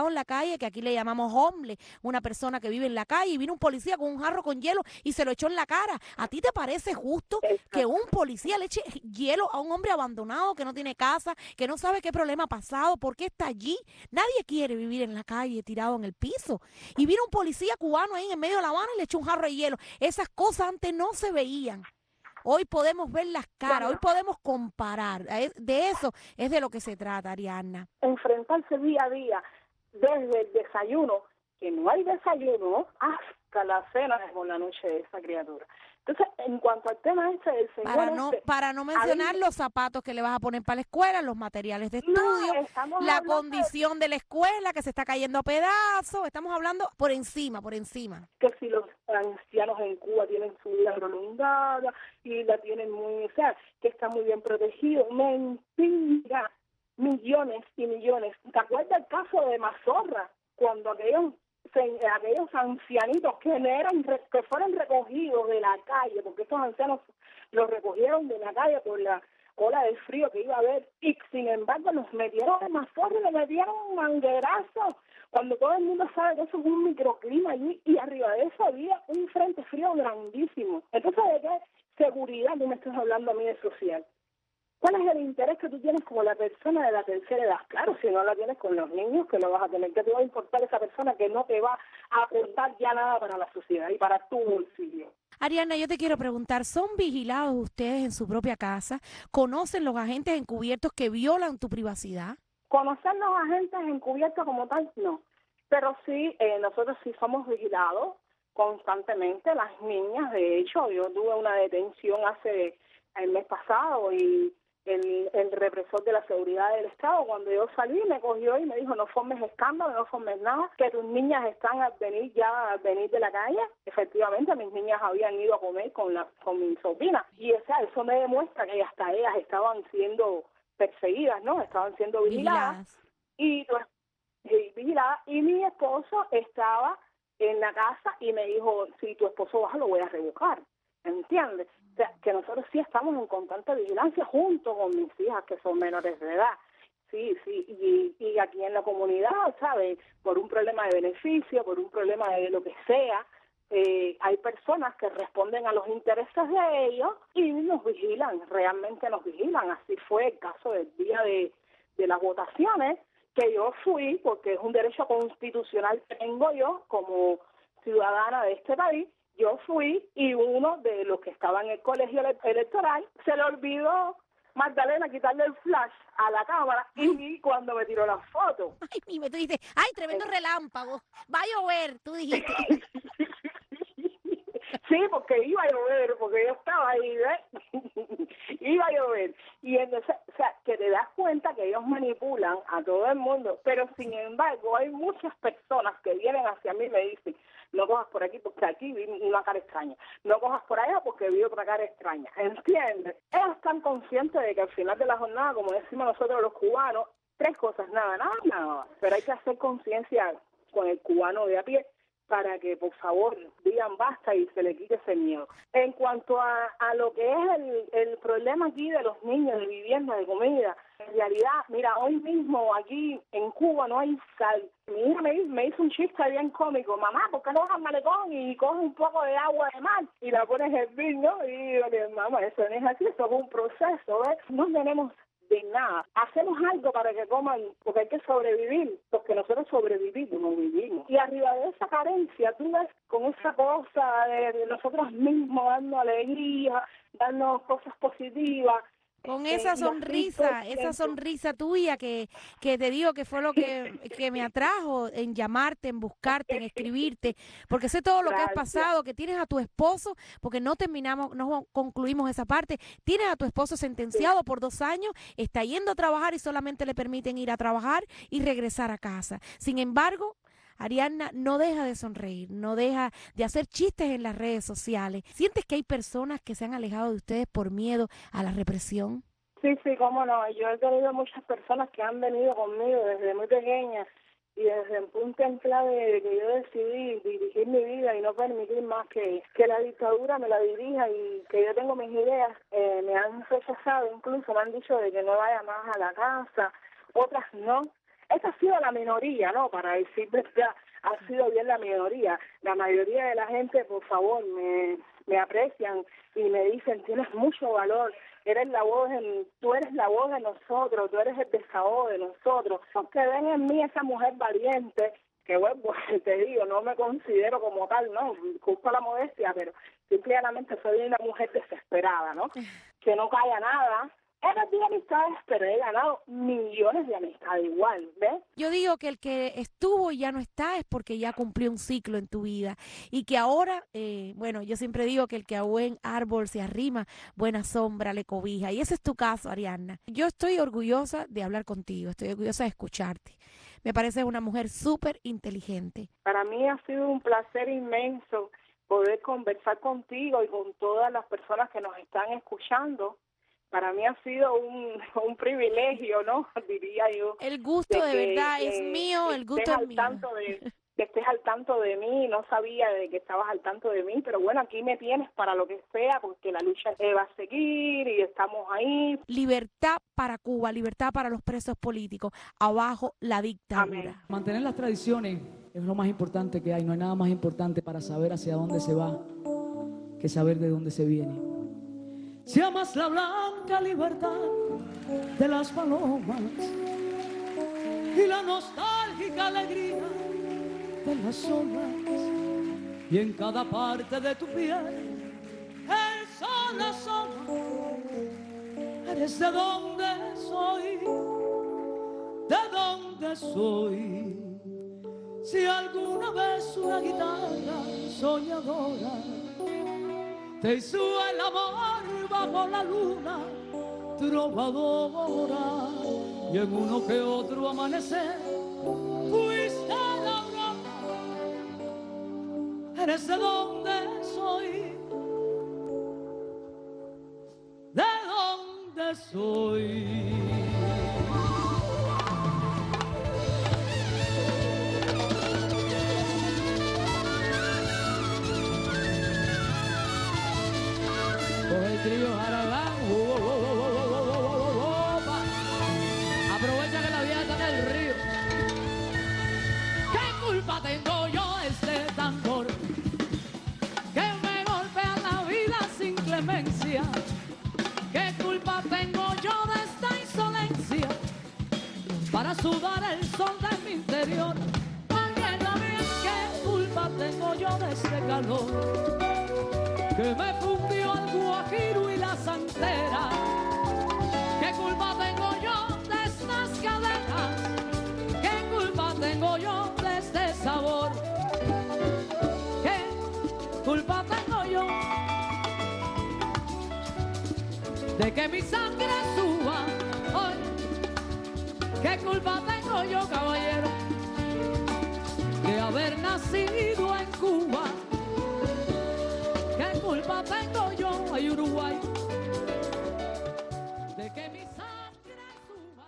tirado en la calle, que aquí le llamamos homeless, una persona que vive en la calle, y vino un policía con un jarro con hielo y se lo echó en la cara. ¿A ti te parece justo que un policía le eche hielo a un hombre abandonado que no tiene casa, que no sabe qué problema ha pasado, por qué está allí? Nadie quiere vivir en la calle tirado en el piso. Y vino un policía cubano ahí en medio de La Habana y le echó un jarro de hielo. Esas cosas antes no se veían. Hoy podemos ver las caras, hoy podemos comparar. De eso es de lo que se trata, Ariadna. Enfrentarse día a día, desde el desayuno, que no hay desayuno, hasta la cena por la noche de esa criatura. Entonces, en cuanto al tema este del señor... Para no, este, para no mencionar mí, los zapatos que le vas a poner para la escuela, los materiales de estudio, no, la condición de... de la escuela que se está cayendo a pedazos. Estamos hablando por encima, por encima. Que si los ancianos en Cuba tienen su vida prolongada y la tienen muy... O sea, que está muy bien protegido. Mentira. Millones y millones. ¿Te acuerdas el caso de Mazorra? Cuando aquellos... aquellos ancianitos que eran que fueron recogidos de la calle, porque estos ancianos los recogieron de la calle por la ola de frío que iba a haber, y sin embargo los metieron en Mazorra y le metieron un manguerazo, cuando todo el mundo sabe que eso es un microclima allí, y arriba de eso había un frente frío grandísimo. Entonces, ¿de qué seguridad tú me estás hablando a mí de social? ¿Cuál es el interés que tú tienes como la persona de la tercera edad? Claro, si no la tienes con los niños, que lo vas a tener, que te va a importar esa persona que no te va a aportar ya nada para la sociedad y para tu bolsillo. Ariadna, yo te quiero preguntar, ¿son vigilados ustedes en su propia casa? ¿Conocen los agentes encubiertos que violan tu privacidad? Conocer los agentes encubiertos como tal, no. Pero sí, eh, nosotros sí somos vigilados constantemente. Las niñas, de hecho, yo tuve una detención hace el mes pasado y... El, el represor de la seguridad del Estado, cuando yo salí, me cogió y me dijo, no formes escándalo, no formes nada, que tus niñas están al venir ya, al venir de la calle. Efectivamente, mis niñas habían ido a comer con la con mi sobrina. Y o sea, eso me demuestra que hasta ellas estaban siendo perseguidas, ¿no? Estaban siendo vigiladas. Y, pues, y, vigiladas. Y mi esposo estaba en la casa y me dijo, si tu esposo baja, lo voy a revocar. ¿Entiendes? O sea, que nosotros sí estamos en constante vigilancia junto con mis hijas que son menores de edad. Sí, sí, y, y aquí en la comunidad, ¿sabes? Por un problema de beneficio, por un problema de lo que sea, eh, hay personas que responden a los intereses de ellos y nos vigilan, realmente nos vigilan. Así fue el caso del día de, de las votaciones, que yo fui, porque es un derecho constitucional que tengo yo como ciudadana de este país. Yo fui y uno de los que estaba en el colegio electoral se le olvidó, Magdalena, quitarle el flash a la cámara y vi cuando me tiró la foto. Ay, mime, tú dices, ay, tremendo relámpago, va a llover, tú dijiste. Sí, porque iba a llover, porque yo estaba ahí, ¿ves? Iba a llover. Y entonces, o sea, que te das cuenta que ellos manipulan a todo el mundo, pero sin embargo hay muchas personas que vienen hacia mí y me dicen, no cojas por aquí porque aquí vi una cara extraña, no cojas por allá porque vi otra cara extraña, ¿entiendes? Ellos están conscientes de que al final de la jornada, como decimos nosotros los cubanos, tres cosas, nada, nada, nada, pero hay que hacer conciencia con el cubano de a pie para que, por favor, digan basta y se le quite ese miedo. En cuanto a, a lo que es el, el problema aquí de los niños, de vivienda, de comida, en realidad, mira, hoy mismo aquí en Cuba no hay sal. Mi hija me, me hizo un chiste bien cómico, mamá, ¿por qué no vas al malecón y coges un poco de agua de mar y la pones a hervir, ¿no? Y yo le digo, mamá, eso no es así, eso es un proceso, ¿ves? No tenemos de nada. Hacemos algo para que coman, porque hay que sobrevivir, porque nosotros sobrevivimos, no vivimos. Y arriba de esa carencia, tú ves con esa cosa de, de nosotros mismos dando alegría, dando cosas positivas. Con esa sonrisa, esa sonrisa tuya que, que te digo que fue lo que, que me atrajo en llamarte, en buscarte, en escribirte, porque sé todo lo que has pasado, que tienes a tu esposo, porque no terminamos, no concluimos esa parte, tienes a tu esposo sentenciado por dos años, está yendo a trabajar y solamente le permiten ir a trabajar y regresar a casa. Sin embargo, Ariadna no deja de sonreír, no deja de hacer chistes en las redes sociales. ¿Sientes que hay personas que se han alejado de ustedes por miedo a la represión? Sí, sí, cómo no. Yo he tenido muchas personas que han venido conmigo desde muy pequeña y desde el punto en clave de que yo decidí dirigir mi vida y no permitir más que, que la dictadura me la dirija y que yo tengo mis ideas, eh, me han rechazado, incluso me han dicho de que no vaya más a la casa, otras no. esta ha sido la minoría, ¿no? Para decir verdad, ha sido bien la minoría. La mayoría de la gente, por favor, me, me aprecian y me dicen, tienes mucho valor, eres la voz, en, tú eres la voz de nosotros, tú eres el desahogo de nosotros. Porque ven en mí esa mujer valiente, que bueno, te digo, no me considero como tal, ¿no? Disculpa la modestia, pero simplemente soy una mujer desesperada, ¿no? Que no calla nada. He perdido amistades, pero he ganado millones de amistades igual, ¿ves? Yo digo que el que estuvo y ya no está es porque ya cumplió un ciclo en tu vida y que ahora, eh, bueno, yo siempre digo que el que a buen árbol se arrima, buena sombra le cobija, y ese es tu caso, Ariadna. Yo estoy orgullosa de hablar contigo, estoy orgullosa de escucharte. Me parece una mujer súper inteligente. Para mí ha sido un placer inmenso poder conversar contigo y con todas las personas que nos están escuchando. Para mí ha sido un, un privilegio, ¿no? Diría yo. El gusto de, de que, verdad eh, es mío, el gusto es al mío. Tanto de, que estés al tanto de mí, no sabía de que estabas al tanto de mí, pero bueno, aquí me tienes para lo que sea, porque la lucha eh, va a seguir y estamos ahí. Libertad para Cuba, libertad para los presos políticos, abajo la dictadura. Amén. Mantener las tradiciones es lo más importante que hay, no hay nada más importante para saber hacia dónde se va que saber de dónde se viene. Si amas la blanca libertad de las palomas y la nostálgica alegría de las olas, y en cada parte de tu piel el sol asoma, eres de donde soy, de donde soy. Si alguna vez una guitarra soñadora te hizo el amor bajo la luna trovadora, y en uno que otro amanecer fuiste la aurora, eres de donde soy, de donde soy. Coge el trío Jaragán, oh, oh, oh, oh, oh, oh, oh, oh, oh. Aprovecha que la vieja está en el río. ¿Qué culpa tengo yo de este tambor que me golpea la vida sin clemencia? ¿Qué culpa tengo yo de esta insolencia para sudar el sol de mi interior? Oye, también, ¿qué culpa tengo yo de este calor que me fundió el guajiro y la santera? ¿Qué culpa tengo yo de estas cadenas? ¿Qué culpa tengo yo de este sabor? ¿Qué culpa tengo yo de que mi sangre suba hoy? ¿Qué culpa tengo yo, caballero, de haber nacido en Cuba? ¿Qué culpa tengo yo, ay Uruguay, de que mi sangre suba?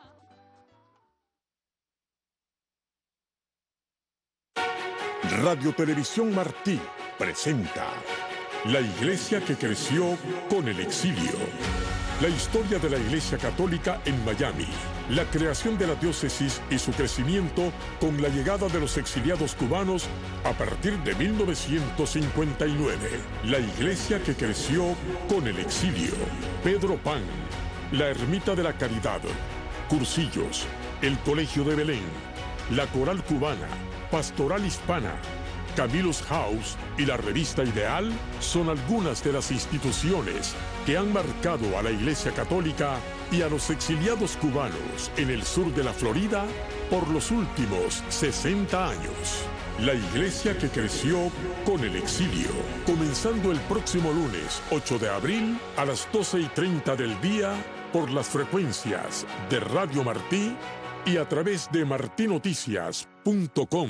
Radio Televisión Martí presenta La Iglesia que creció con el exilio. La historia de la Iglesia Católica en Miami. La creación de la diócesis y su crecimiento con la llegada de los exiliados cubanos a partir de mil novecientos cincuenta y nueve. La Iglesia que creció con el exilio. Pedro Pan, la Ermita de la Caridad, Cursillos, el Colegio de Belén, la Coral Cubana, Pastoral Hispana, Camillus House y la Revista Ideal son algunas de las instituciones que han marcado a la Iglesia Católica y a los exiliados cubanos en el sur de la Florida por los últimos sesenta años. La Iglesia que creció con el exilio, comenzando el próximo lunes ocho de abril a las doce y treinta del día por las frecuencias de Radio Martí y a través de martí noticias punto com.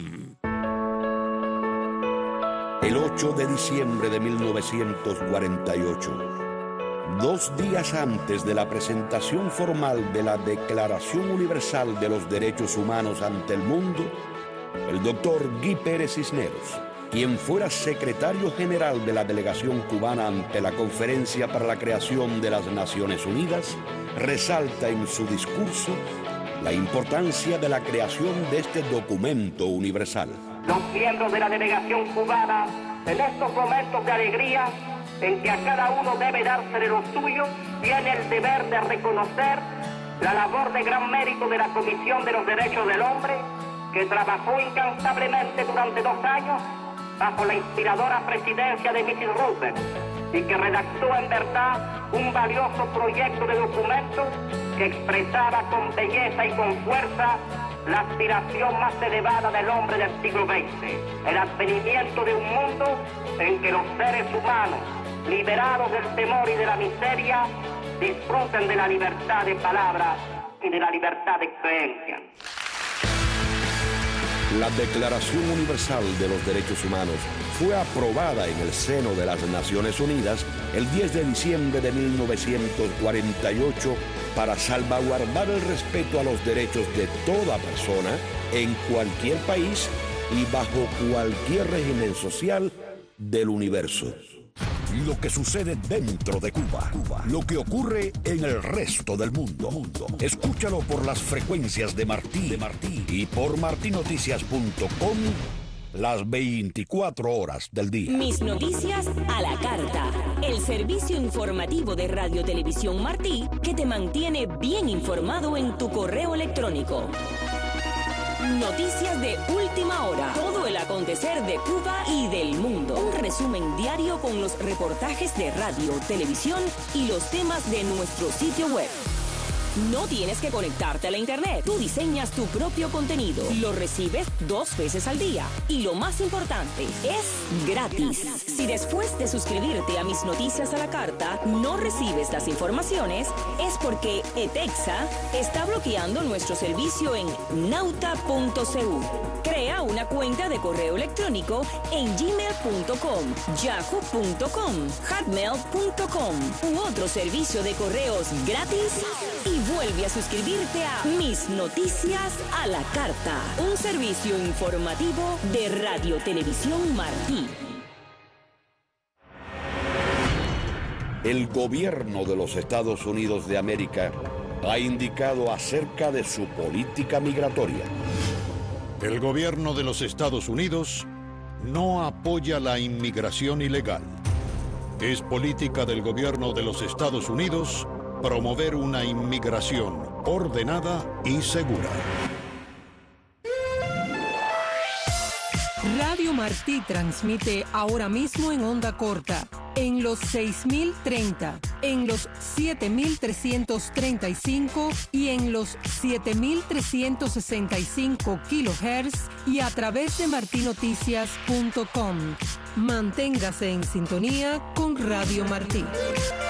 El ocho de diciembre de mil novecientos cuarenta y ocho, dos días antes de la presentación formal de la Declaración Universal de los Derechos Humanos ante el mundo, el doctor Guy Pérez Cisneros, quien fuera secretario general de la delegación cubana ante la Conferencia para la Creación de las Naciones Unidas, resalta en su discurso la importancia de la creación de este documento universal. Los miembros de la delegación cubana, en estos momentos de alegría, en que a cada uno debe dársele lo suyo, tiene el deber de reconocer la labor de gran mérito de la Comisión de los Derechos del Hombre, que trabajó incansablemente durante dos años bajo la inspiradora presidencia de missus Roosevelt y que redactó en verdad un valioso proyecto de documento que expresaba con belleza y con fuerza la aspiración más elevada del hombre del siglo veinte, el advenimiento de un mundo en que los seres humanos, liberados del temor y de la miseria, disfruten de la libertad de palabra y de la libertad de creencia. La Declaración Universal de los Derechos Humanos fue aprobada en el seno de las Naciones Unidas el diez de diciembre de mil novecientos cuarenta y ocho para salvaguardar el respeto a los derechos de toda persona en cualquier país y bajo cualquier régimen social del universo. Lo que sucede dentro de Cuba, Cuba, lo que ocurre en el resto del mundo. mundo. Escúchalo por las frecuencias de Martí, de Martí y por martí noticias punto com las veinticuatro horas del día. Mis noticias a la carta. El servicio informativo de Radio Televisión Martí que te mantiene bien informado en tu correo electrónico. Noticias de última hora. Todo el acontecer de Cuba y del mundo. Un resumen diario con los reportajes de radio, televisión y los temas de nuestro sitio web. No tienes que conectarte a la internet. Tú diseñas tu propio contenido. Lo recibes dos veces al día. Y lo más importante, es gratis. Si después de suscribirte a Mis Noticias a la Carta no recibes las informaciones, es porque ETEXA está bloqueando nuestro servicio en nauta punto c u. Crea una cuenta de correo electrónico en gmail punto com, yahoo punto com, hotmail punto com u otro servicio de correos gratis y vuelve a suscribirte a Mis Noticias a la Carta, un servicio informativo de Radio Televisión Martí. El gobierno de los Estados Unidos de América ha indicado acerca de su política migratoria. El gobierno de los Estados Unidos no apoya la inmigración ilegal. Es política del gobierno de los Estados Unidos promover una inmigración ordenada y segura. Radio Martí transmite ahora mismo en onda corta, en los seis mil treinta, en los siete mil trescientos treinta y cinco y en los siete mil trescientos sesenta y cinco kilohertz y a través de martí noticias punto com. Manténgase en sintonía con Radio Martí.